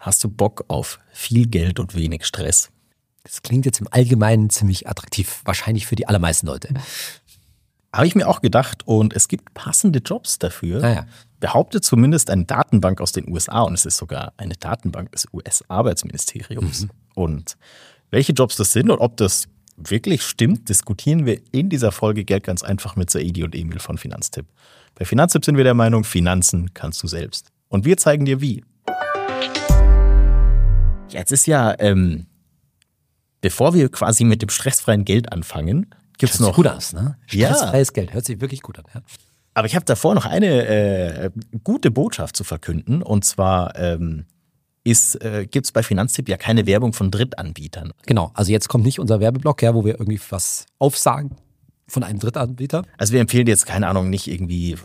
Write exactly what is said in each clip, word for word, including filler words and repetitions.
Hast du Bock auf viel Geld und wenig Stress? Das klingt jetzt im Allgemeinen ziemlich attraktiv, wahrscheinlich für die allermeisten Leute. Habe ich mir auch gedacht, und es gibt passende Jobs dafür. Ah ja. Behauptet zumindest eine Datenbank aus den U S A, und es ist sogar eine Datenbank des U S-Arbeitsministeriums. Mhm. Und welche Jobs das sind und ob das wirklich stimmt, diskutieren wir in dieser Folge Geld ganz einfach mit Saidi und Emil von Finanztipp. Bei Finanztipp sind wir der Meinung, Finanzen kannst du selbst. Und wir zeigen dir wie. Jetzt ist ja, ähm, bevor wir quasi mit dem stressfreien Geld anfangen, gibt es noch... Gut aus, ne? Stressfreies Ja. Geld, hört sich wirklich gut an. Ja. Aber ich habe davor noch eine äh, gute Botschaft zu verkünden. Und zwar ähm, äh, gibt es bei Finanztipp ja keine Werbung von Drittanbietern. Genau, also jetzt kommt nicht unser Werbeblock, ja, wo wir irgendwie was aufsagen von einem Drittanbieter. Also wir empfehlen jetzt, keine Ahnung, nicht irgendwie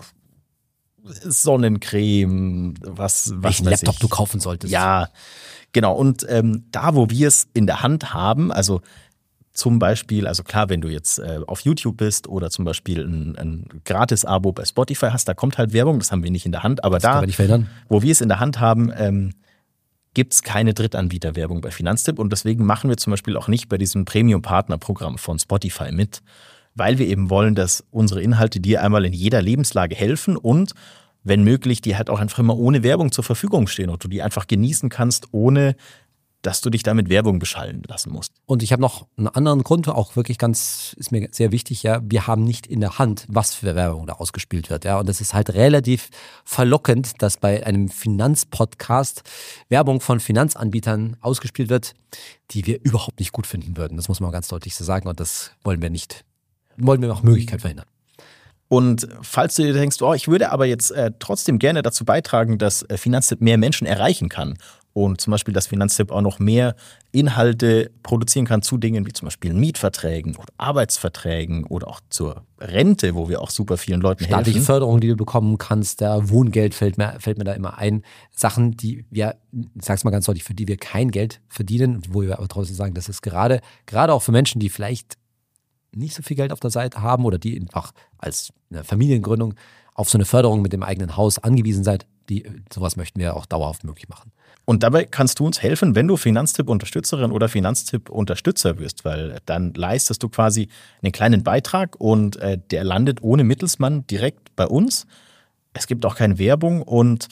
Sonnencreme, was, was Welchen weiß Laptop ich. du kaufen solltest. Ja, genau. Und ähm, da, wo wir es in der Hand haben, also zum Beispiel, also klar, wenn du jetzt äh, auf YouTube bist oder zum Beispiel ein, ein Gratis-Abo bei Spotify hast, da kommt halt Werbung, das haben wir nicht in der Hand. Aber das kann da, man nicht verhindern. wo wir es in der Hand haben, ähm, gibt es keine Drittanbieter-Werbung bei Finanztipp. Und deswegen machen wir zum Beispiel auch nicht bei diesem Premium-Partner-Programm von Spotify mit, weil wir eben wollen, dass unsere Inhalte dir einmal in jeder Lebenslage helfen und wenn möglich, die halt auch einfach immer ohne Werbung zur Verfügung stehen und du die einfach genießen kannst, ohne dass du dich damit Werbung beschallen lassen musst. Und ich habe noch einen anderen Grund, auch wirklich ganz, ist mir sehr wichtig, ja, wir haben nicht in der Hand, was für Werbung da ausgespielt wird, ja, und das ist halt relativ verlockend, dass bei einem Finanzpodcast Werbung von Finanzanbietern ausgespielt wird, die wir überhaupt nicht gut finden würden. Das muss man ganz deutlich so sagen und das wollen wir nicht, wollen wir nach Möglichkeit verhindern. Und falls du dir denkst, oh, ich würde aber jetzt äh, trotzdem gerne dazu beitragen, dass äh, Finanztipp mehr Menschen erreichen kann und zum Beispiel, dass Finanztipp auch noch mehr Inhalte produzieren kann zu Dingen wie zum Beispiel Mietverträgen oder Arbeitsverträgen oder auch zur Rente, wo wir auch super vielen Leuten Staatliche helfen. Förderung, die du bekommen kannst, der Wohngeld fällt mir, fällt mir da immer ein. Sachen, die wir, ich sag's mal ganz deutlich, für die wir kein Geld verdienen, wo wir aber trotzdem sagen, das ist gerade, gerade auch für Menschen, die vielleicht nicht so viel Geld auf der Seite haben oder die einfach als eine Familiengründung auf so eine Förderung mit dem eigenen Haus angewiesen seid, die, sowas möchten wir auch dauerhaft möglich machen. Und dabei kannst du uns helfen, wenn du Finanztipp-Unterstützerin oder Finanztipp-Unterstützer wirst, weil dann leistest du quasi einen kleinen Beitrag und äh, der landet ohne Mittelsmann direkt bei uns. Es gibt auch keine Werbung und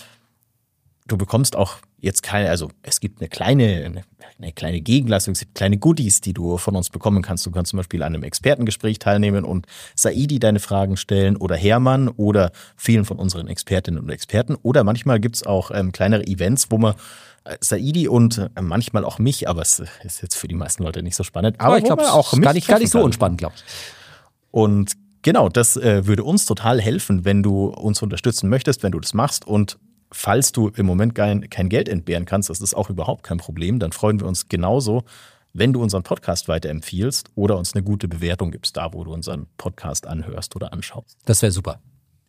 du bekommst auch jetzt keine, also es gibt eine kleine, eine, eine kleine Gegenleistung, es gibt kleine Goodies, die du von uns bekommen kannst. Du kannst zum Beispiel an einem Expertengespräch teilnehmen und Saidi deine Fragen stellen oder Hermann oder vielen von unseren Expertinnen und Experten. Oder manchmal gibt es auch ähm, kleinere Events, wo man äh, Saidi und äh, manchmal auch mich, aber es ist jetzt für die meisten Leute nicht so spannend. Aber ich glaube, auch gar nicht, gar nicht so unspannend, glaube ich. Und genau, das äh, würde uns total helfen, wenn du uns unterstützen möchtest, wenn du das machst. Und falls du im Moment kein, kein Geld entbehren kannst, das ist auch überhaupt kein Problem, dann freuen wir uns genauso, wenn du unseren Podcast weiterempfiehlst oder uns eine gute Bewertung gibst, da wo du unseren Podcast anhörst oder anschaust. Das wäre super.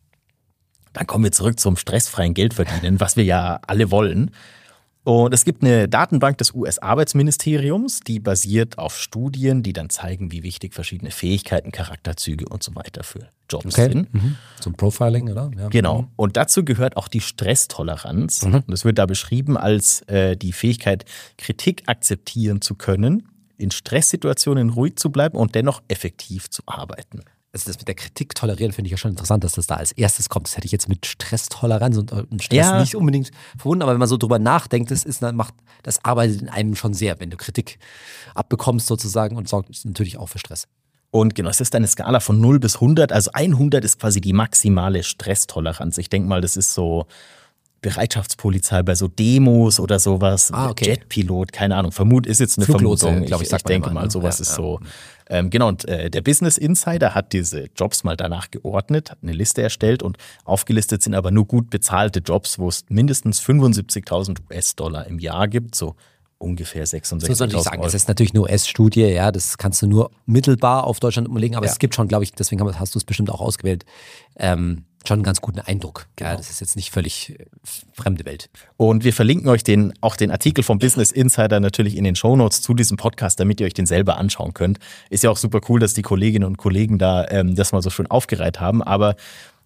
Dann kommen wir zurück zum stressfreien Geldverdienen, was wir ja alle wollen. Und es gibt eine Datenbank des U S-Arbeitsministeriums, die basiert auf Studien, die dann zeigen, wie wichtig verschiedene Fähigkeiten, Charakterzüge und so weiter für Jobs Okay. sind. Mhm. Zum Profiling, oder? Ja. Genau. Und dazu gehört auch die Stresstoleranz. Mhm. Und es wird da beschrieben als äh, die Fähigkeit, Kritik akzeptieren zu können, in Stresssituationen ruhig zu bleiben und dennoch effektiv zu arbeiten. Also das mit der Kritik tolerieren finde ich ja schon interessant, dass das da als erstes kommt. Das hätte ich jetzt mit Stresstoleranz und, und Stress Ja. nicht unbedingt verbunden, aber wenn man so drüber nachdenkt, das ist, macht, das arbeitet in einem schon sehr, wenn du Kritik abbekommst sozusagen und sorgt natürlich auch für Stress. Und genau, es ist eine Skala von null bis hundert. Also hundert ist quasi die maximale Stresstoleranz. Ich denke mal, das ist so Bereitschaftspolizei bei so Demos oder sowas. Ah, okay. Jetpilot, keine Ahnung. Vermut ist jetzt eine Fluglotse, Vermutung. glaub ich, ich, sagt ich man denke immer, mal, ne? sowas Ja, ist ja. so. Ähm, genau, und äh, der Business Insider hat diese Jobs mal danach geordnet, hat eine Liste erstellt und aufgelistet sind aber nur gut bezahlte Jobs, wo es mindestens fünfundsiebzigtausend U S-Dollar im Jahr gibt, so ungefähr Das muss man natürlich sechsundsechzigtausend sagen, Euro. es ist natürlich eine U S-Studie, ja, das kannst du nur mittelbar auf Deutschland umlegen, aber Ja. es gibt schon, glaube ich, deswegen hast du es bestimmt auch ausgewählt, ähm, schon einen ganz guten Eindruck. Genau. Ja, das ist jetzt nicht völlig äh, fremde Welt. Und wir verlinken euch den, auch den Artikel vom Business Insider natürlich in den Shownotes zu diesem Podcast, damit ihr euch den selber anschauen könnt. Ist ja auch super cool, dass die Kolleginnen und Kollegen da ähm, das mal so schön aufgereiht haben. Aber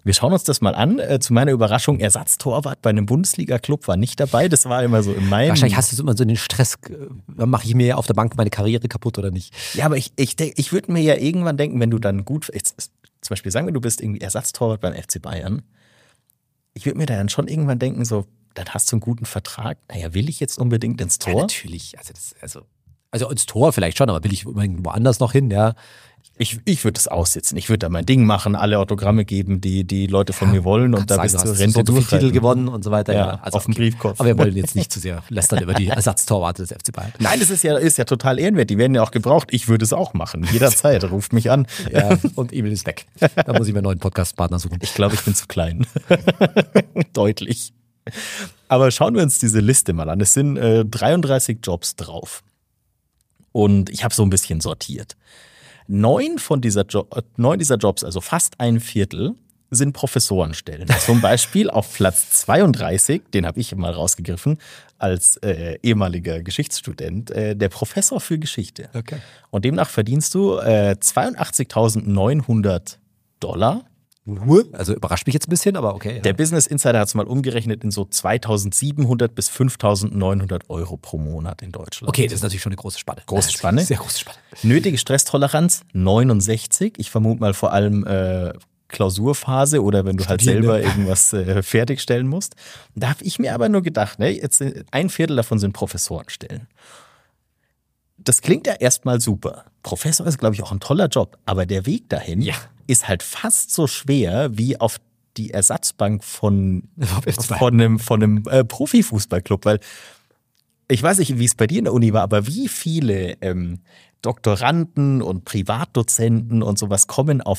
Wir schauen uns das mal an. Äh, zu meiner Überraschung, Ersatztorwart bei einem Bundesliga-Club war nicht dabei. Das war immer so in meinem... Wahrscheinlich hast du immer so den Stress, äh, mache ich mir auf der Bank meine Karriere kaputt oder nicht? Ja, aber ich, ich, denk- ich würde mir ja irgendwann denken, wenn du dann gut... Jetzt, zum Beispiel sagen wir, du bist irgendwie Ersatztorwart beim F C Bayern. Ich würde mir dann schon irgendwann denken, so, dann hast du einen guten Vertrag. Naja, will ich jetzt unbedingt ins Tor? Ja, natürlich. Also, das, also, also ins Tor vielleicht schon, aber will ich woanders noch hin, ja. Ich, ich würde das aussitzen. Ich würde da mein Ding machen, alle Autogramme geben, die die Leute von mir wollen und da Kannst bis sagen, du zur hast Rente so und so viele durchhalten. Titel gewonnen und so weiter. Ja, Ja, also, auf dem Briefkopf. Aber wir wollen jetzt nicht zu sehr lästern über die Ersatztorwarte des F C Bayern. Nein, das ist ja, ist ja total ehrenwert. Die werden ja auch gebraucht. Ich würde es auch machen. Jederzeit. Ruft mich an. Ja, und Emil ist weg. Da muss ich mir einen neuen Podcast-Partner suchen. Ich glaube, ich bin zu klein. Deutlich. Aber schauen wir uns diese Liste mal an. Es sind äh, dreiunddreißig Jobs drauf. Und ich habe so ein bisschen sortiert. Neun von dieser jo- äh, neun dieser Jobs, also fast ein Viertel, sind Professorenstellen. Zum Beispiel auf Platz zweiunddreißig, den habe ich mal rausgegriffen, als äh, ehemaliger Geschichtsstudent, äh, der Professor für Geschichte. Okay. Und demnach verdienst du äh, zweiundachtzigtausendneunhundert Dollar. Also überrascht mich jetzt ein bisschen, aber okay. Ja. Der Business Insider hat es mal umgerechnet in so zweitausendsiebenhundert bis fünftausendneunhundert Euro pro Monat in Deutschland. Okay, das ist natürlich schon eine große Spanne. Große Spanne. Sehr große Spanne. Nötige Stresstoleranz neunundsechzig. Ich vermute mal vor allem äh, Klausurphase oder wenn du halt Studieren, selber ne? irgendwas äh, fertigstellen musst. Da habe ich mir aber nur gedacht, ne, jetzt sind- ein Viertel davon sind Professorenstellen. Das klingt ja erstmal super. Professor ist, glaube ich, auch ein toller Job, aber der Weg dahin Ja. ist halt fast so schwer wie auf die Ersatzbank von, F C Bayern. von einem, von einem äh, Profifußballclub, weil ich weiß nicht, wie es bei dir in der Uni war, aber wie viele ähm, Doktoranden und Privatdozenten und sowas kommen auf,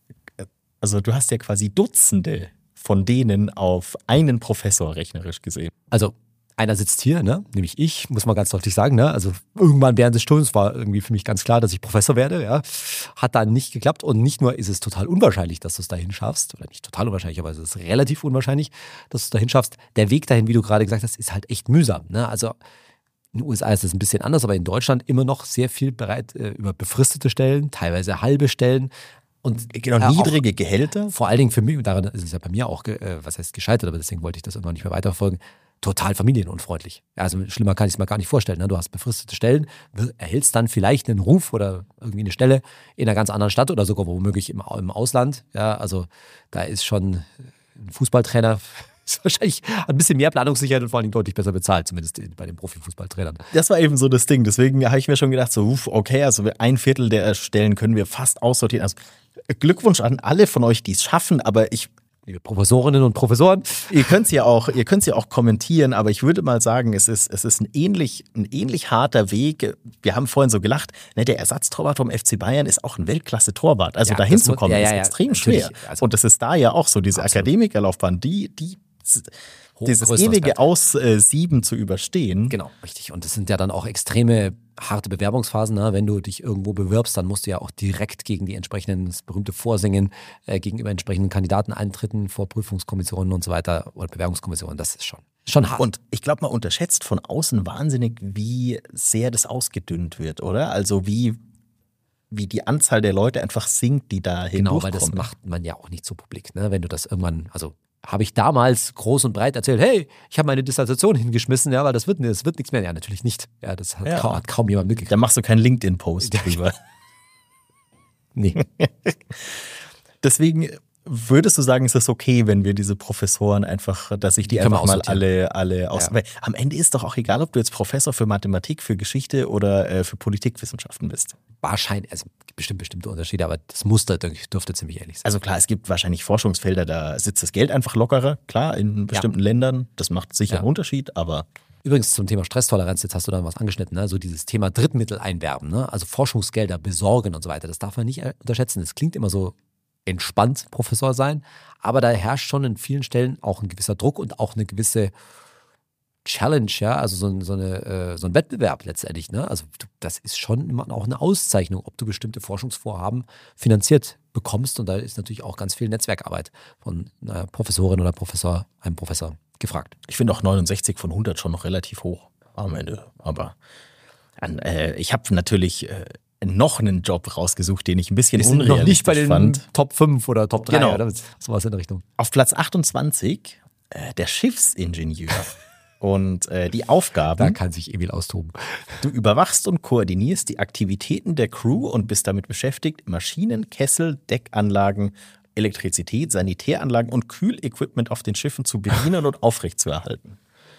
also du hast ja quasi Dutzende von denen auf einen Professor rechnerisch gesehen. Also einer sitzt hier, ne? Nämlich ich, muss man ganz deutlich sagen. Ne? Also irgendwann während des Studiums war irgendwie für mich ganz klar, dass ich Professor werde. Ja? Hat dann nicht geklappt. Und nicht nur ist es total unwahrscheinlich, dass du es dahin schaffst, oder nicht total unwahrscheinlich, aber es ist relativ unwahrscheinlich, dass du es dahin schaffst. Der Weg dahin, wie du gerade gesagt hast, ist halt echt mühsam. Ne? Also in den U S A ist es ein bisschen anders, aber in Deutschland immer noch sehr viel bereit äh, über befristete Stellen, teilweise halbe Stellen. Und Genau, äh, auch- niedrige Gehälter. vor allen Dingen für mich, und daran ist es ja bei mir auch, ge- äh, was heißt gescheitert, aber deswegen wollte ich das irgendwann nicht mehr weiterverfolgen, total familienunfreundlich. Also schlimmer kann ich es mir gar nicht vorstellen. Ne? Du hast befristete Stellen, wir- erhältst dann vielleicht einen Ruf oder irgendwie eine Stelle in einer ganz anderen Stadt oder sogar womöglich im, Au- im Ausland. Ja, also da ist schon ein Fußballtrainer ist wahrscheinlich ein bisschen mehr Planungssicherheit und vor allen Dingen deutlich besser bezahlt, zumindest bei den Profifußballtrainern. Das war eben so das Ding. Deswegen habe ich mir schon gedacht, so, uff, okay, also ein Viertel der Stellen können wir fast aussortieren. Also Glückwunsch an alle von euch, die es schaffen, aber ich, Liebe Professorinnen und Professoren, ihr könnt es ja auch, ihr könnt es ja auch kommentieren, aber ich würde mal sagen, es ist, es ist ein ähnlich, ein ähnlich harter Weg. Wir haben vorhin so gelacht, ne, der Ersatztorwart vom F C Bayern ist auch ein Weltklasse-Torwart. Also Ja, dahin das zu muss- kommen, ja, ja, ist ja, extrem natürlich. schwer. Also- Und das ist da ja auch so, diese Absolut. Akademikerlaufbahn, die, die, dieses größter ewige Respekt. Aussieben zu überstehen. Genau, richtig. Und das sind ja dann auch extreme harte Bewerbungsphasen. Ne? Wenn du dich irgendwo bewirbst, dann musst du ja auch direkt gegen die entsprechenden, das berühmte Vorsingen, äh, gegenüber entsprechenden Kandidaten eintreten, vor Prüfungskommissionen und so weiter oder Bewerbungskommissionen. Das ist schon, schon hart. Und ich glaube, man unterschätzt von außen wahnsinnig, wie sehr das ausgedünnt wird, oder? Also wie, wie die Anzahl der Leute einfach sinkt, die da Genau, weil hindurchkommen. das macht man ja auch nicht so publik. Ne? Wenn du das irgendwann, also habe ich damals groß und breit erzählt, hey, ich habe meine Dissertation hingeschmissen, ja, weil das wird, das wird nichts mehr. Ja, natürlich nicht. Ja, das hat, Ja. Kaum, hat kaum jemand mitgekriegt. Da machst du keinen LinkedIn-Post drüber. Nee. Deswegen würdest du sagen, ist es okay, wenn wir diese Professoren einfach, dass ich die, Die können wir einfach mal aussortieren. alle, alle aus. Ja. Weil am Ende ist doch auch egal, ob du jetzt Professor für Mathematik, für Geschichte oder äh, für Politikwissenschaften bist. Wahrscheinlich, also gibt bestimmt bestimmte Unterschiede, aber das Muster denke ich, dürfte ziemlich ähnlich sein. Also klar, es gibt wahrscheinlich Forschungsfelder, da sitzt das Geld einfach lockerer, klar, in bestimmten Ländern. Das macht sicher Ja. einen Unterschied, aber Übrigens zum Thema Stresstoleranz, jetzt hast du da was angeschnitten, ne? So dieses Thema Drittmittel einwerben, ne? Also Forschungsgelder besorgen und so weiter, das darf man nicht äh, unterschätzen. Das klingt immer so entspannt, Professor sein, aber da herrscht schon in vielen Stellen auch ein gewisser Druck und auch eine gewisse Challenge, ja, also so, ein- so, eine, äh, so ein Wettbewerb letztendlich, ne? Also du, das ist schon immer auch eine Auszeichnung, ob du bestimmte Forschungsvorhaben finanziert bekommst und da ist natürlich auch ganz viel Netzwerkarbeit von einer Professorin oder Professor, einem Professor gefragt. ich finde auch neunundsechzig von hundert schon noch relativ hoch am Ende. Aber an, äh, ich habe natürlich, äh, noch einen Job rausgesucht, den ich ein bisschen Wir sind unrealistisch noch nicht bei den fand. Top fünf oder Top drei Genau. oder sowas in der Richtung. Auf Platz achtundzwanzig äh, der Schiffsingenieur. Und äh, die Aufgaben, Da kann sich Emil austoben. du überwachst und koordinierst die Aktivitäten der Crew und bist damit beschäftigt, Maschinen, Kessel, Deckanlagen, Elektrizität, Sanitäranlagen und Kühlequipment auf den Schiffen zu bedienen und aufrechtzuerhalten.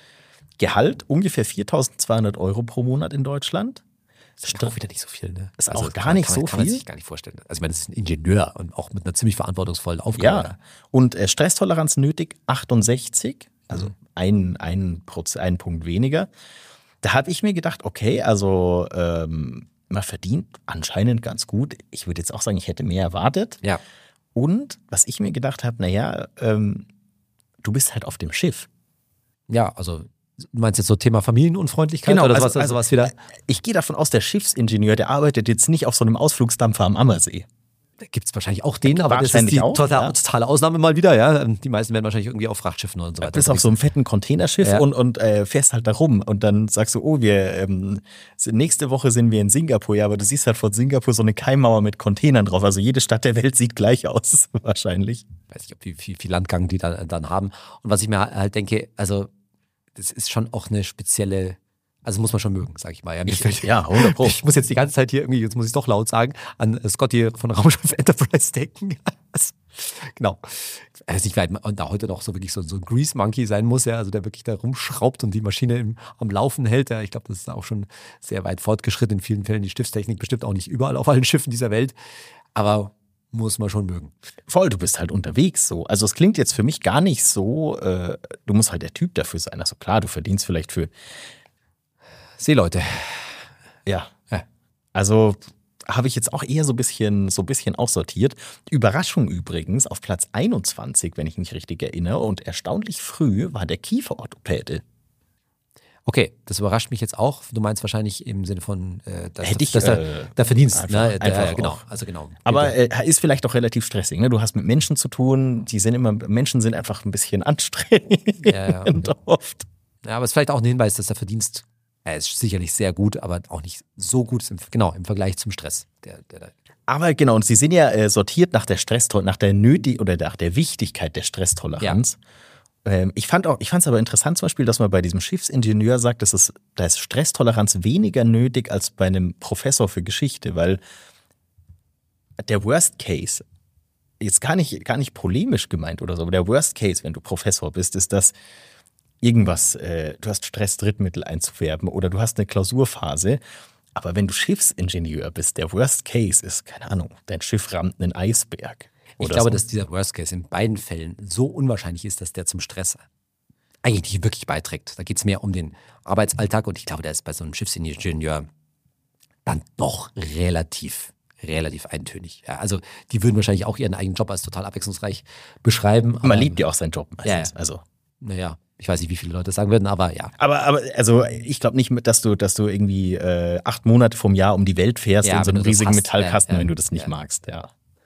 Gehalt ungefähr viertausendzweihundert Euro pro Monat in Deutschland. Das ist auch wieder nicht so viel, ne? Ist auch gar kann, nicht kann man, so kann man viel. sich gar nicht vorstellen. Also ich meine, das ist ein Ingenieur und auch mit einer ziemlich verantwortungsvollen Aufgabe. Ja, und äh, Stresstoleranz nötig achtundsechzig, also mhm. ein, ein, Proz- ein Punkt weniger. Da habe ich mir gedacht, okay, also ähm, man verdient anscheinend ganz gut. Ich würde jetzt auch sagen, ich hätte mehr erwartet. Ja. Und was ich mir gedacht habe, naja, ähm, du bist halt auf dem Schiff. Ja, also du meinst jetzt so Thema Familienunfreundlichkeit Genau, oder also, sowas, also, sowas wieder? Ich gehe davon aus, der Schiffsingenieur, der arbeitet jetzt nicht auf so einem Ausflugsdampfer am Ammersee. Da gibt es wahrscheinlich auch den, aber das ist Wahrscheinlich die auch, totale, ja. totale Ausnahme mal wieder. Ja, die meisten werden wahrscheinlich irgendwie auf Frachtschiffen und so weiter. Du bist auf so einem fetten Containerschiff Ja. und, und äh, fährst halt da rum und dann sagst du, oh, wir ähm, sind- nächste Woche sind wir in Singapur, ja, aber du siehst halt von Singapur so eine Keimmauer mit Containern drauf. Also jede Stadt der Welt sieht gleich aus, wahrscheinlich. Weiß nicht, ob wie viel, viel Landgang die dann, dann haben. Und was ich mir halt denke, also das ist schon auch eine spezielle, also muss man schon mögen, sag ich mal. Ja, mir fällt- Ja, hundert Pro. Ich muss jetzt die ganze Zeit hier irgendwie, jetzt muss ich es doch laut sagen, an äh, Scotty von Raumschiff Enterprise denken. Das- genau. Ich weiß nicht, weil man da heute noch so wirklich so, so ein Grease Monkey sein muss, ja, also der wirklich da rumschraubt und die Maschine im, am Laufen hält. Ja. Ich glaube, das ist auch schon sehr weit fortgeschritten. In vielen Fällen die Schiffstechnik bestimmt auch nicht überall auf allen Schiffen dieser Welt. Aber muss man schon mögen. Voll, du bist halt unterwegs so. Also es klingt jetzt für mich gar nicht so, äh, du musst halt der Typ dafür sein. Also klar, du verdienst vielleicht für, Seeleute. ja, Ja. also habe ich jetzt auch eher so ein bisschen, so ein bisschen aussortiert. Überraschung übrigens, auf Platz einundzwanzig, wenn ich mich richtig erinnere, und erstaunlich früh war der Kieferorthopäde. Okay, das überrascht mich jetzt auch. Du meinst wahrscheinlich im Sinne von, äh, dass, Hätte ich, dass der, äh, der Verdienst. einfach- Ne? Der, einfach genau, auch. also genau. Aber äh, ist vielleicht auch relativ stressig. Ne? Du hast mit Menschen zu tun, die sind immer, Menschen sind einfach ein bisschen anstrengend Ja, ja. oft. Ja, aber es ist vielleicht auch ein Hinweis, dass der Verdienst, er ist sicherlich sehr gut, aber auch nicht so gut ist, im, genau, im Vergleich zum Stress. Der, der, der, Aber genau, und sie sind ja äh, sortiert nach der Stresstoleranz, nach der Nötig oder nach der Wichtigkeit der Stresstoleranz. Ähm, ich fand auch, ich fand es aber interessant zum Beispiel, dass man bei diesem Schiffsingenieur sagt, dass es, da ist Stresstoleranz weniger nötig als bei einem Professor für Geschichte, weil der Worst Case, jetzt gar nicht, gar nicht polemisch gemeint oder so, aber der Worst Case, wenn du Professor bist, ist, dass irgendwas, äh, du hast Stress, Drittmittel einzuwerben oder du hast eine Klausurphase. Aber wenn du Schiffsingenieur bist, der Worst Case ist, keine Ahnung, dein Schiff rammt einen Eisberg. ich oder glaube, so. dass dieser Worst Case in beiden Fällen so unwahrscheinlich ist, dass der zum Stress eigentlich nicht wirklich beiträgt. Da geht es mehr um den Arbeitsalltag und ich glaube, der ist bei so einem Schiffsingenieur dann doch relativ, relativ eintönig. Ja, also die würden wahrscheinlich auch ihren eigenen Job als total abwechslungsreich beschreiben. Man liebt ja auch seinen Job meistens. Ja, ja. Also. Naja, ich weiß nicht, wie viele Leute das sagen würden, aber ja. Aber, aber also ich glaube nicht, dass du, dass du irgendwie äh, acht Monate vom Jahr um die Welt fährst Ja, in so wenn einem du das riesigen hast, Metallkasten, ja, ja, wenn du das nicht ja. magst, ja.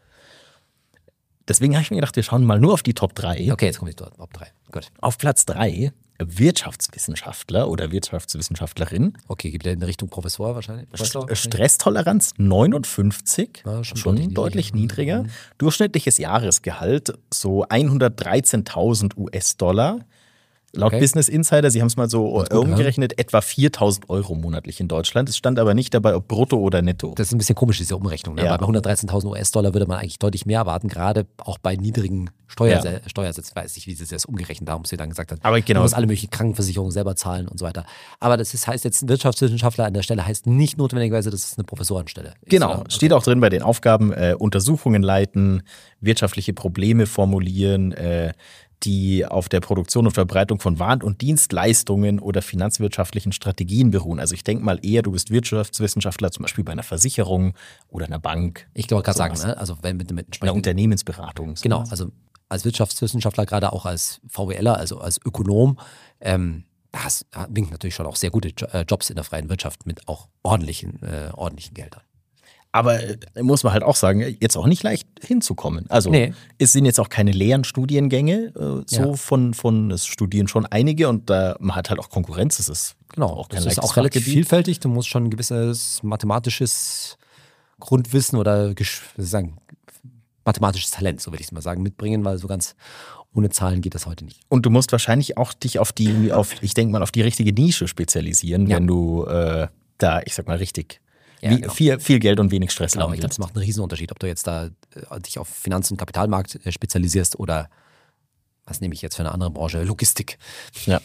Deswegen habe ich mir gedacht, wir schauen mal nur auf die Top drei. Okay, jetzt komme ich dort. Top drei. Gut. Auf Platz drei Wirtschaftswissenschaftler oder Wirtschaftswissenschaftlerin. Okay, geht wieder in Richtung Professor wahrscheinlich. Professor, St- Stresstoleranz neunundfünfzig, Ja, schon schon deutlich deutlich niedriger. niedriger. Durchschnittliches Jahresgehalt so hundertdreizehntausend US-Dollar. Laut Okay. Business Insider, sie haben es mal so Ganz gut, umgerechnet, etwa viertausend Euro monatlich in Deutschland. Es stand aber nicht dabei, ob brutto oder netto. Das ist ein bisschen komisch, diese Umrechnung. Ne? Ja. Weil bei hundertdreizehntausend US-Dollar würde man eigentlich deutlich mehr erwarten, gerade auch bei niedrigen Steuer Ja. Steuersätzen. Weiß ich, wie sie das umgerechnet haben, was sie dann gesagt hat. Aber genau. Man muss alle möglichen Krankenversicherungen selber zahlen und so weiter. Aber das ist, heißt jetzt, ein Wirtschaftswissenschaftler an der Stelle heißt nicht notwendigerweise, dass es eine Professorenstelle ist. Genau, oder? steht auch drin bei den Aufgaben, äh, Untersuchungen leiten, wirtschaftliche Probleme formulieren, äh, die auf der Produktion und Verbreitung von Waren und Dienstleistungen oder finanzwirtschaftlichen Strategien beruhen. Also ich denke mal eher, du bist Wirtschaftswissenschaftler, zum Beispiel bei einer Versicherung oder einer Bank, Ich glaube, gerade sagen, sowas. ne? Also wenn mit, mit einer entsprechenden Unternehmensberatung. Genau, also als Wirtschaftswissenschaftler, gerade auch als VWLer, also als Ökonom, ähm, das winkt natürlich schon auch sehr gute Jo- äh, Jobs in der freien Wirtschaft mit auch ordentlichen, äh, ordentlichen Geldern. Aber äh, muss man halt auch sagen, jetzt auch nicht leicht hinzukommen. Also Nee. es sind jetzt auch keine leeren Studiengänge, äh, so Ja. von, von, es studieren schon einige und da man hat halt auch Konkurrenz, das ist Genau, auch kein das ist leichtes auch relativ Fachgebiet. vielfältig. Du musst schon ein gewisses mathematisches Grundwissen oder gesch- sagen, mathematisches Talent, so würde ich es mal sagen, mitbringen, weil so ganz ohne Zahlen geht das heute nicht. Und du musst wahrscheinlich auch dich auf die, auf, ich denke mal, auf die richtige Nische spezialisieren, Ja. wenn du äh, da, ich sag mal, richtig Ja, wie, genau. viel, viel Geld und wenig Stress Genau, haben ich glaube, willst. das macht einen Riesenunterschied, ob du jetzt da äh, dich auf Finanz- und Kapitalmarkt äh, spezialisierst oder was nehme ich jetzt für eine andere Branche? Logistik. Ja.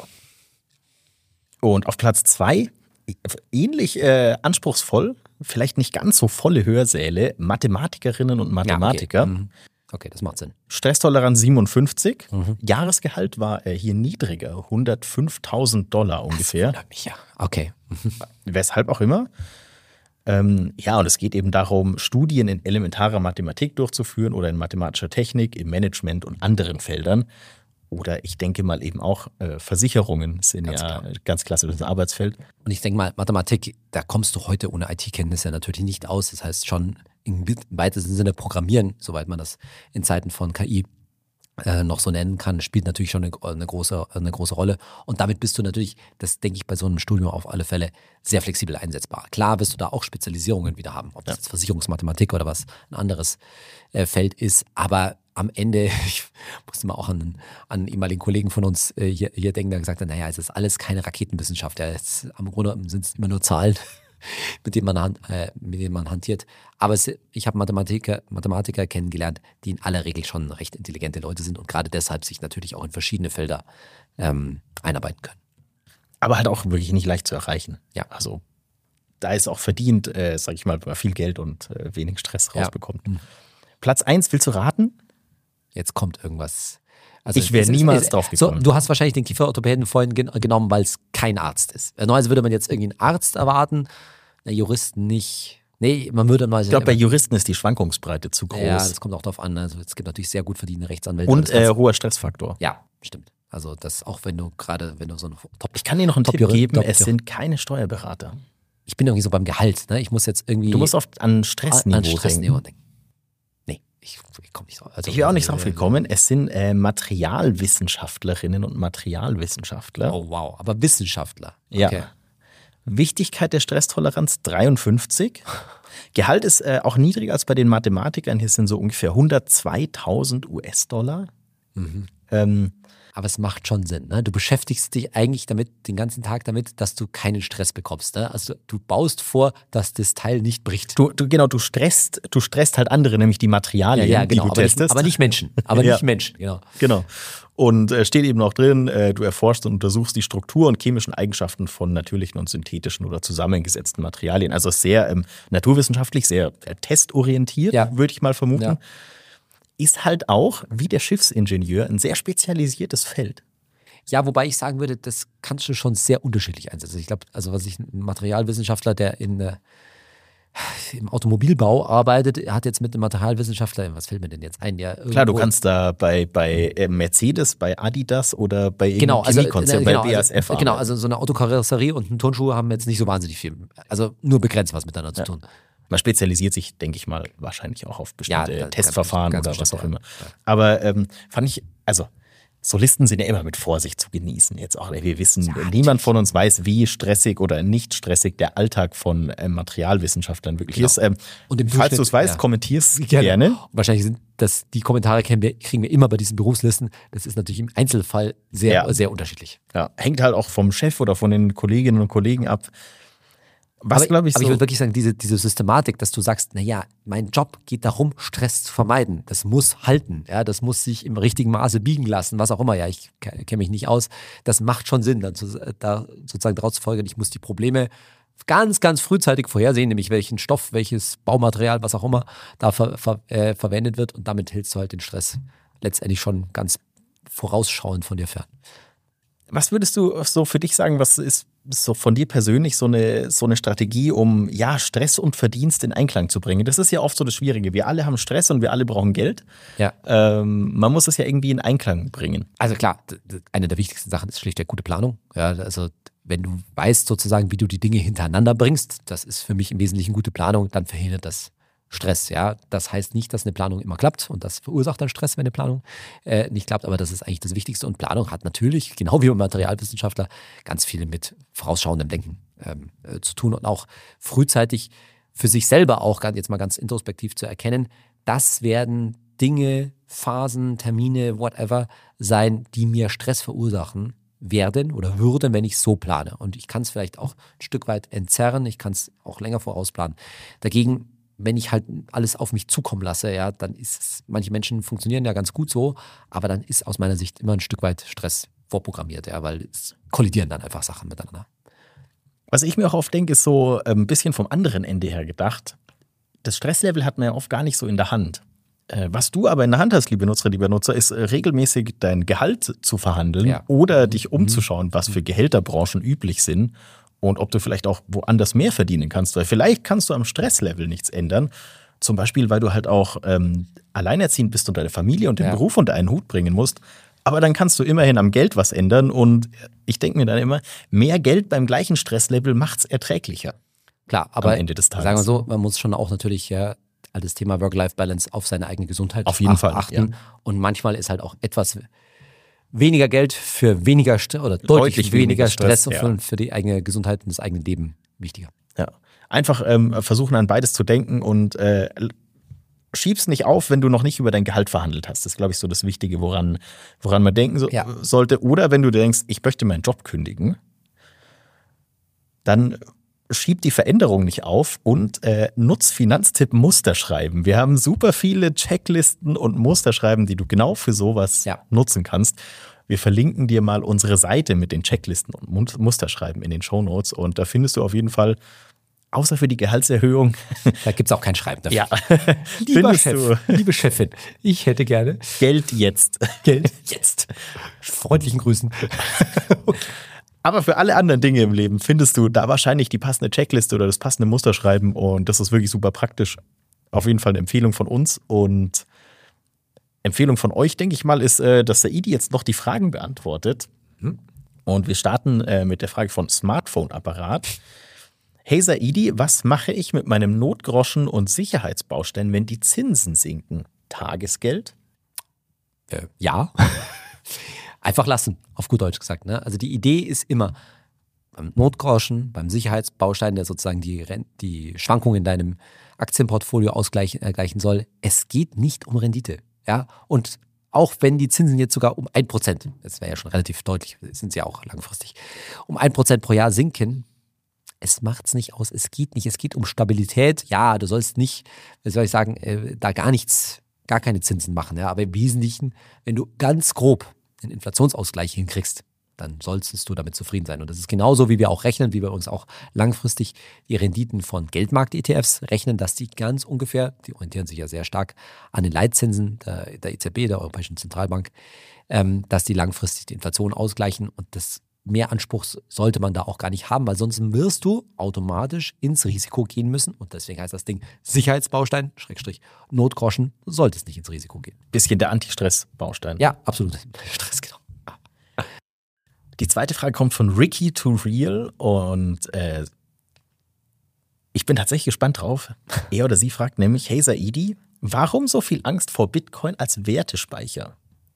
Und auf Platz zwei, ähnlich äh, anspruchsvoll, vielleicht nicht ganz so volle Hörsäle, Mathematikerinnen und Mathematiker. Ja, okay. Mhm. Okay, das macht Sinn. Stresstoleranz siebenundfünfzig. Mhm. Jahresgehalt war äh, hier niedriger, hundertfünftausend Dollar ungefähr. Wundert mich ja. Okay. Mhm. Weshalb auch immer. Ähm, ja, und es geht eben darum, Studien in elementarer Mathematik durchzuführen oder in mathematischer Technik, im Management und anderen Feldern. Oder ich denke mal eben auch äh, Versicherungen sind Ganz ja klar. ganz klassisches Arbeitsfeld. Und ich denke mal, Mathematik, da kommst du heute ohne I T-Kenntnisse natürlich nicht aus. Das heißt schon im weitesten Sinne Programmieren, soweit man das in Zeiten von K I äh, noch so nennen kann, spielt natürlich schon eine, eine, große, eine große Rolle. Und damit bist du natürlich, das denke ich bei so einem Studium auf alle Fälle, sehr flexibel einsetzbar. Klar wirst du da auch Spezialisierungen wieder haben, ob das jetzt Versicherungsmathematik oder was ein anderes äh, Feld ist. Aber am Ende, ich musste mal auch an, an einen ehemaligen Kollegen von uns äh, hier, hier denken, der gesagt hat, naja, es ist alles keine Raketenwissenschaft. Ja, es, am Grunde sind es immer nur Zahlen, mit denen man, hand, äh, mit denen man hantiert. Aber es, ich habe Mathematiker, Mathematiker kennengelernt, die in aller Regel schon recht intelligente Leute sind und gerade deshalb sich natürlich auch in verschiedene Felder ähm, einarbeiten können. Aber halt auch wirklich nicht leicht zu erreichen. Ja. Also da ist auch verdient, äh, sag ich mal, wenn man viel Geld und äh, wenig Stress Ja. rausbekommt. Platz eins, willst du raten? Jetzt kommt irgendwas. Also Ich wäre es ist- niemals es- drauf so, gekommen. Du hast wahrscheinlich den Kieferorthopäden vorhin gen genommen, weil es kein Arzt ist. Normalerweise würde man jetzt irgendwie einen Arzt erwarten, einen Juristen nicht. Nee, man würde mal Ich glaube, bei Juristen ist die Schwankungsbreite zu groß. Ja, das kommt auch darauf an. Also es gibt natürlich sehr gut verdienende Rechtsanwälte. aber und das kannst- äh, hoher Stressfaktor. ja, stimmt. Also das auch wenn du gerade, wenn du so eine Top. Ich kann dir noch einen Top- Tipp geben, Top- es sind keine Steuerberater. Ich bin irgendwie so beim Gehalt. Ne? Ich muss jetzt irgendwie Du musst oft an an, Stressniveau an Stressniveau denken. denken. Nee, ich, ich komme nicht drauf. Also, Ich wäre auch nicht äh, drauf gekommen. Es sind äh, Materialwissenschaftlerinnen und Materialwissenschaftler. Oh wow, aber Wissenschaftler. Ja. Okay. Wichtigkeit der Stresstoleranz dreiundfünfzig. Gehalt ist äh, auch niedriger als bei den Mathematikern. Hier sind so ungefähr hundertzweitausend U S-Dollar. Mhm. Ähm, Aber es macht schon Sinn. Ne? Du beschäftigst dich eigentlich damit, den ganzen Tag damit, dass du keinen Stress bekommst. Ne? Also du baust vor, dass das Teil nicht bricht. du, du, genau, du stresst, du stresst halt andere, nämlich die Materialien, die du genau, aber, nicht, testest. aber nicht Menschen. Aber Ja. nicht Menschen, genau. Genau. Und äh, steht eben auch drin, äh, du erforschst und untersuchst die Struktur und chemischen Eigenschaften von natürlichen und synthetischen oder zusammengesetzten Materialien. Also sehr ähm, naturwissenschaftlich, sehr äh, testorientiert, Ja. würde ich mal vermuten. Ja. Ist halt auch, wie der Schiffsingenieur, ein sehr spezialisiertes Feld. Ja, wobei ich sagen würde, das kannst du schon sehr unterschiedlich einsetzen. Ich glaube, also was ich ein Materialwissenschaftler, der in äh, im Automobilbau arbeitet, hat jetzt mit einem Materialwissenschaftler, was fällt mir denn jetzt ein? Der Klar, du irgendwo- kannst da bei, bei äh, Mercedes, bei Adidas oder bei Genau, irgendeinem also, Chemiekonzern, äh, bei genau, B A S F also, genau, arbeiten. also so eine Autokarosserie und ein Turnschuh haben jetzt nicht so wahnsinnig viel, also nur begrenzt was miteinander zu tun. Man spezialisiert sich, denke ich mal, wahrscheinlich auch auf bestimmte Ja, ganz- Testverfahren ganz oder was bestimmt, auch ja. immer. Aber ähm, fand ich, also Solisten sind ja immer mit Vorsicht zu genießen. Jetzt auch, wir wissen, Ja, niemand von uns weiß, wie stressig oder nicht stressig der Alltag von ähm, Materialwissenschaftlern wirklich Genau. ist. Ähm, Und im falls Durchschnitt- du es weißt, ja. kommentier's Gerne. gerne. Und wahrscheinlich sind das, die Kommentare kriegen wir, kriegen wir immer bei diesen Berufslisten. Das ist natürlich im Einzelfall sehr, Ja. sehr unterschiedlich. Ja, hängt halt auch vom Chef oder von den Kolleginnen und Kollegen ab. Was, aber glaube ich, aber so. ich würde wirklich sagen, diese, diese Systematik, dass du sagst, naja, mein Job geht darum, Stress zu vermeiden. Das muss halten, ja, das muss sich im richtigen Maße biegen lassen, was auch immer. Ja, ich ke- kenne mich nicht aus. Das macht schon Sinn, dann zu, da sozusagen daraus zu folgern, ich muss die Probleme ganz, ganz frühzeitig vorhersehen, nämlich welchen Stoff, welches Baumaterial, was auch immer da ver, ver, äh, verwendet wird und damit hältst du halt den Stress letztendlich schon ganz vorausschauend von dir fern. Was würdest du so für dich sagen, was ist so von dir persönlich so eine, so eine Strategie, um ja Stress und Verdienst in Einklang zu bringen? Das ist ja oft so das Schwierige. Wir alle haben Stress und wir alle brauchen Geld. Ja. Ähm, man muss es ja irgendwie in Einklang bringen. Also klar, d- d- eine der wichtigsten Sachen ist schlichtweg gute Planung. Ja, also wenn du weißt sozusagen, wie du die Dinge hintereinander bringst, das ist für mich im Wesentlichen gute Planung, dann verhindert das Stress. Ja, das heißt nicht, dass eine Planung immer klappt und das verursacht dann Stress, wenn eine Planung äh, nicht klappt, aber das ist eigentlich das Wichtigste und Planung hat natürlich, genau wie beim Materialwissenschaftler, ganz viel mit vorausschauendem Denken ähm, äh, zu tun und auch frühzeitig für sich selber auch jetzt mal ganz introspektiv zu erkennen, das werden Dinge, Phasen, Termine, whatever sein, die mir Stress verursachen werden oder würden, wenn ich so plane. Und ich kann es vielleicht auch ein Stück weit entzerren, ich kann es auch länger vorausplanen. Dagegen, wenn ich halt alles auf mich zukommen lasse, ja, dann ist es, manche Menschen funktionieren ja ganz gut so, aber dann ist aus meiner Sicht immer ein Stück weit Stress vorprogrammiert, ja, weil es kollidieren dann einfach Sachen miteinander. Was ich mir auch oft denke, ist so ein bisschen vom anderen Ende her gedacht. Das Stresslevel hat man ja oft gar nicht so in der Hand. Was du aber in der Hand hast, liebe Nutzer, lieber Nutzer, ist regelmäßig dein Gehalt zu verhandeln ja. oder dich umzuschauen, was für Gehälterbranchen üblich sind und ob du vielleicht auch woanders mehr verdienen kannst. Weil vielleicht kannst du am Stresslevel nichts ändern. Zum Beispiel, weil du halt auch ähm, alleinerziehend bist und deine Familie und den ja. Beruf unter einen Hut bringen musst. Aber dann kannst du immerhin am Geld was ändern. Und ich denke mir dann immer, mehr Geld beim gleichen Stresslevel macht es erträglicher. Klar, aber am Ende des Tages. Sagen wir so, man muss schon auch natürlich ja, das Thema Work-Life-Balance auf seine eigene Gesundheit auf jeden Fall achten. Ja. Und manchmal ist halt auch etwas weniger Geld für weniger Stress oder deutlich, deutlich weniger, weniger Stress, Stress ja. für die eigene Gesundheit und das eigene Leben wichtiger. Ja, einfach ähm, versuchen an beides zu denken und äh, schieb's nicht auf, wenn du noch nicht über dein Gehalt verhandelt hast. Das ist, glaube ich, so das Wichtige, woran, woran man denken so, ja. sollte. Oder wenn du denkst, ich möchte meinen Job kündigen, dann schieb die Veränderung nicht auf und äh, nutz Finanztipp Musterschreiben. Wir haben super viele Checklisten und Musterschreiben, die du genau für sowas ja. nutzen kannst. Wir verlinken dir mal unsere Seite mit den Checklisten und Musterschreiben in den Shownotes und da findest du auf jeden Fall, außer für die Gehaltserhöhung. Da gibt es auch kein Schreiben dafür. Ja. Lieber Chef, du liebe Chefin, ich hätte gerne Geld jetzt. Geld jetzt. Freundlichen Grüßen. Okay. Aber für alle anderen Dinge im Leben findest du da wahrscheinlich die passende Checkliste oder das passende Musterschreiben und das ist wirklich super praktisch. Auf jeden Fall eine Empfehlung von uns und Empfehlung von euch, denke ich mal, ist, dass der Idi jetzt noch die Fragen beantwortet. Und wir starten mit der Frage von Smartphone-Apparat. Hey Saidi, was mache ich mit meinem Notgroschen und Sicherheitsbaustein, wenn die Zinsen sinken? Tagesgeld? Äh, ja. Einfach lassen, auf gut Deutsch gesagt. Ne? Also die Idee ist immer, beim Notgroschen, beim Sicherheitsbaustein, der sozusagen die, die Schwankungen in deinem Aktienportfolio ausgleichen äh, gleichen soll, es geht nicht um Rendite. Ja? Und auch wenn die Zinsen jetzt sogar um ein Prozent, das wäre ja schon relativ deutlich, sind sie ja auch langfristig, um ein Prozent pro Jahr sinken, es macht es nicht aus, es geht nicht, es geht um Stabilität. Ja, du sollst nicht, wie soll ich sagen, äh, da gar nichts, gar keine Zinsen machen. Ja? Aber im Wesentlichen, wenn du ganz grob den Inflationsausgleich hinkriegst, dann solltest du damit zufrieden sein. Und das ist genauso, wie wir auch rechnen, wie wir uns auch langfristig die Renditen von Geldmarkt-E T Fs rechnen, dass die ganz ungefähr, die orientieren sich ja sehr stark an den Leitzinsen der, der E Z B, der Europäischen Zentralbank, ähm, dass die langfristig die Inflation ausgleichen und das mehr Anspruch sollte man da auch gar nicht haben, weil sonst wirst du automatisch ins Risiko gehen müssen. Und deswegen heißt das Ding Sicherheitsbaustein, Schrägstrich, Notgroschen, du solltest nicht ins Risiko gehen. Bisschen der Anti-Stress-Baustein. Ja, absolut. Stress, genau. Die zweite Frage kommt von Ricky to Real und äh, ich bin tatsächlich gespannt drauf. Er oder sie fragt nämlich, hey Saidi, warum so viel Angst vor Bitcoin als Wertespeicher?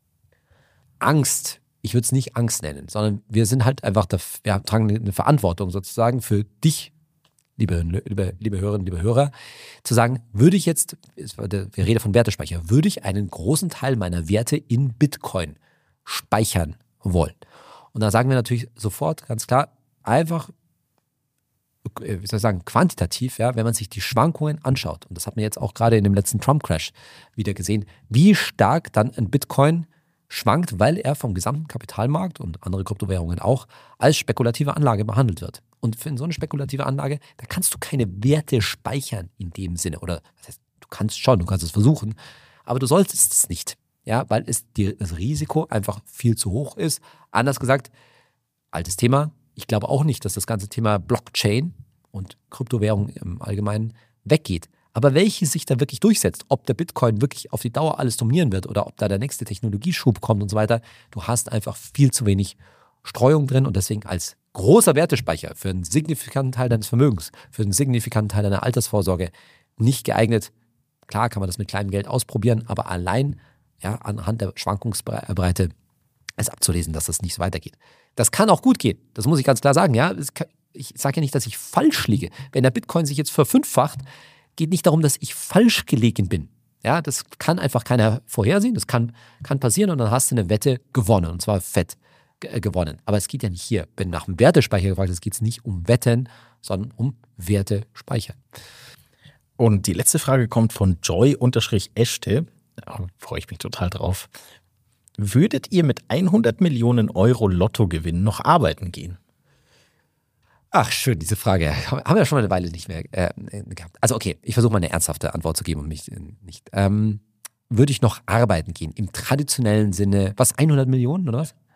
Angst. Ich würde es nicht Angst nennen, sondern wir sind halt einfach, der, wir tragen eine Verantwortung sozusagen für dich, liebe, liebe, liebe Hörerinnen, liebe Hörer, zu sagen, würde ich jetzt, wir reden von Wertespeicher, würde ich einen großen Teil meiner Werte in Bitcoin speichern wollen? Und da sagen wir natürlich sofort ganz klar, einfach, wie soll ich sagen, quantitativ, ja, wenn man sich die Schwankungen anschaut, und das hat man jetzt auch gerade in dem letzten Trump-Crash wieder gesehen, wie stark dann ein Bitcoin schwankt, weil er vom gesamten Kapitalmarkt und andere Kryptowährungen auch als spekulative Anlage behandelt wird. Und für so eine spekulative Anlage, da kannst du keine Werte speichern in dem Sinne. Oder das heißt, du kannst schon, du kannst es versuchen, aber du solltest es nicht. Ja, weil es die, das Risiko einfach viel zu hoch ist. Anders gesagt, altes Thema, ich glaube auch nicht, dass das ganze Thema Blockchain und Kryptowährung im Allgemeinen weggeht. Aber welche sich da wirklich durchsetzt, ob der Bitcoin wirklich auf die Dauer alles dominieren wird oder ob da der nächste Technologieschub kommt und so weiter, du hast einfach viel zu wenig Streuung drin und deswegen als großer Wertespeicher für einen signifikanten Teil deines Vermögens, für einen signifikanten Teil deiner Altersvorsorge nicht geeignet. Klar kann man das mit kleinem Geld ausprobieren, aber allein ja, anhand der Schwankungsbreite ist abzulesen, dass das nicht so weitergeht. Das kann auch gut gehen, das muss ich ganz klar sagen. Ja, es kann, ich sage ja nicht, dass ich falsch liege. Wenn der Bitcoin sich jetzt verfünffacht, geht nicht darum, dass ich falsch gelegen bin. Ja, das kann einfach keiner vorhersehen, das kann, kann passieren und dann hast du eine Wette gewonnen und zwar fett g- gewonnen. Aber es geht ja nicht hier, wenn nach dem Wertespeicher gefragt ist, geht es nicht um Wetten, sondern um Wertespeicher. Und die letzte Frage kommt von Joy-Echte. Da freue ich mich total drauf. Würdet ihr mit hundert Millionen Euro Lottogewinn noch arbeiten gehen? Ach, schön, diese Frage. Haben wir schon mal eine Weile nicht mehr äh, gehabt. Also okay, ich versuche mal eine ernsthafte Antwort zu geben und mich äh, nicht. Ähm, würde ich noch arbeiten gehen? Im traditionellen Sinne, was, hundert Millionen oder was?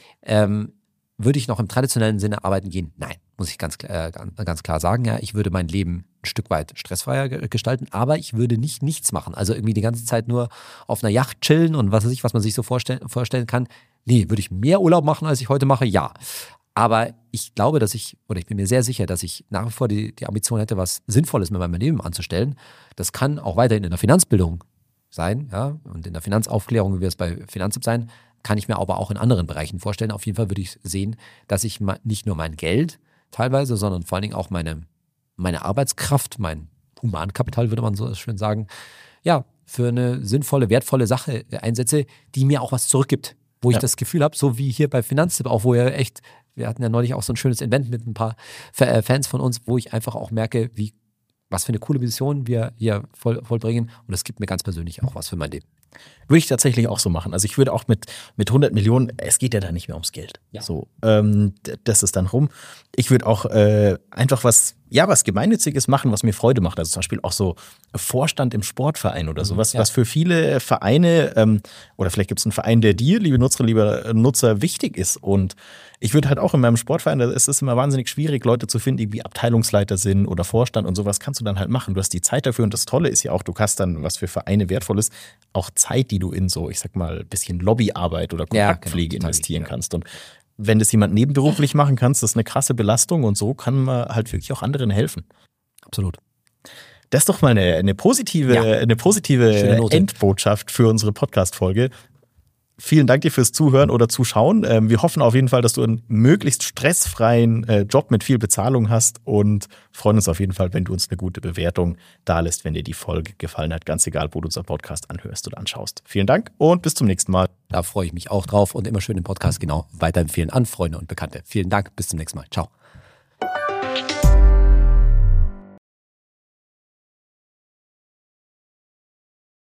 Ähm, würde ich noch im traditionellen Sinne arbeiten gehen? Nein, muss ich ganz, äh, ganz klar sagen. Ja, ich würde mein Leben ein Stück weit stressfreier ge- gestalten, aber ich würde nicht nichts machen. Also irgendwie die ganze Zeit nur auf einer Yacht chillen und was weiß ich, was man sich so vorstellen, vorstellen kann. Nee, würde ich mehr Urlaub machen, als ich heute mache? Ja. Aber ich glaube, dass ich, oder ich bin mir sehr sicher, dass ich nach wie vor die, die Ambition hätte, was Sinnvolles mit meinem Leben anzustellen. Das kann auch weiterhin in der Finanzbildung sein, ja, und in der Finanzaufklärung, wie wir es bei Finanzamt sein, kann ich mir aber auch in anderen Bereichen vorstellen. Auf jeden Fall würde ich sehen, dass ich nicht nur mein Geld teilweise, sondern vor allen Dingen auch meine, meine Arbeitskraft, mein Humankapital, würde man so schön sagen, ja, für eine sinnvolle, wertvolle Sache einsetze, die mir auch was zurückgibt. Wo ich ja. das Gefühl habe, so wie hier bei Finanztipp, auch wo ihr echt, wir hatten ja neulich auch so ein schönes Event mit ein paar Fans von uns, wo ich einfach auch merke, wie, was für eine coole Vision wir hier voll, vollbringen und es gibt mir ganz persönlich auch was für mein Leben. Würde ich tatsächlich auch so machen. Also ich würde auch mit, mit hundert Millionen, es geht ja da nicht mehr ums Geld. Ja. So, ähm, das ist dann rum. Ich würde auch äh, einfach was, ja, was Gemeinnütziges machen, was mir Freude macht. Also zum Beispiel auch so Vorstand im Sportverein oder so, was, ja. was für viele Vereine ähm, oder vielleicht gibt es einen Verein, der dir, liebe Nutzerinnen, lieber Nutzer, wichtig ist. Und ich würde halt auch in meinem Sportverein, da ist es immer wahnsinnig schwierig, Leute zu finden, die wie Abteilungsleiter sind oder Vorstand und sowas kannst du dann halt machen. Du hast die Zeit dafür und das Tolle ist ja auch, du hast dann, was für Vereine wertvoll ist, auch Zeit, die du in so, ich sag mal, ein bisschen Lobbyarbeit oder Kontaktpflege ja, genau, investieren kannst. Und wenn das jemand nebenberuflich machen kannst, das ist eine krasse Belastung und so kann man halt wirklich auch anderen helfen. Absolut. Das ist doch mal eine, eine positive, ja. eine positive Endbotschaft für unsere Podcast-Folge. Vielen Dank dir fürs Zuhören oder Zuschauen. Wir hoffen auf jeden Fall, dass du einen möglichst stressfreien Job mit viel Bezahlung hast und freuen uns auf jeden Fall, wenn du uns eine gute Bewertung dalässt, wenn dir die Folge gefallen hat, ganz egal, wo du unseren Podcast anhörst oder anschaust. Vielen Dank und bis zum nächsten Mal. Da freue ich mich auch drauf und immer schön den Podcast genau weiterempfehlen an Freunde und Bekannte. Vielen Dank, bis zum nächsten Mal. Ciao.